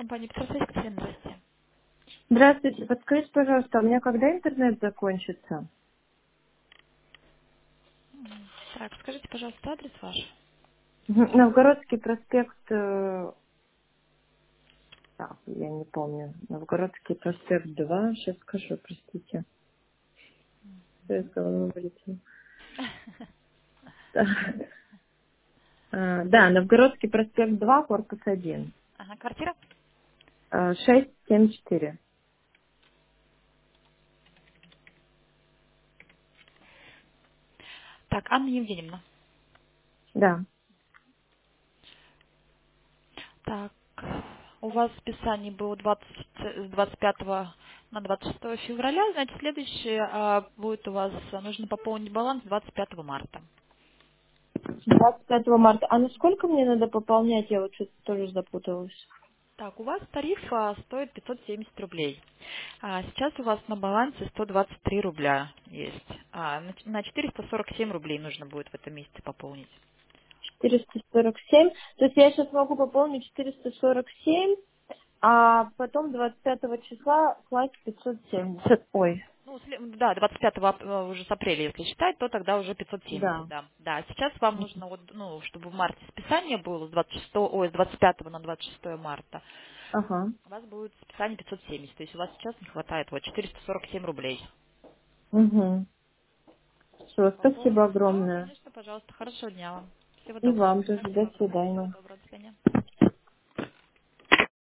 компания «Петросвязь», Катерина, здравствуйте. Здравствуйте. Подскажите, пожалуйста, у меня когда интернет закончится? Так, скажите, пожалуйста, адрес ваш. Новгородский проспект, так, я не помню. Новгородский проспект 2. Сейчас скажу, простите. Всё из головы вылетело. Так. Да, Новгородский проспект 2, корпус 1. Ага, квартира. 674. Так, Анна Евгеньевна. Да. Так, у вас списание было 20, с 25 на 26 февраля, значит, следующее будет у вас, нужно пополнить баланс 25 марта. 25 марта. А насколько мне надо пополнять? Я вот что-то тоже запуталась. Так, у вас тариф стоит 570 рублей. Сейчас у вас на балансе 123 рубля есть. На 447 рублей нужно будет в этом месяце пополнить. 447. То есть я сейчас могу пополнить 447, а потом 25 числа класть 570. Ой, Ну, да, 25 уже с апреля, если считать, то тогда уже 570, да. да. Да, сейчас вам нужно, вот, ну, чтобы в марте списание было с 26, ой, с 25 на 26 марта, Ага. у вас будет списание 570, то есть у вас сейчас не хватает вот 447 рублей. Угу. Все, спасибо Пополните все, огромное. конечно, пожалуйста. Хорошего дня вам. Всего И доброго. вам тоже. До Всего доброго. Всего свидания. доброго. До свидания.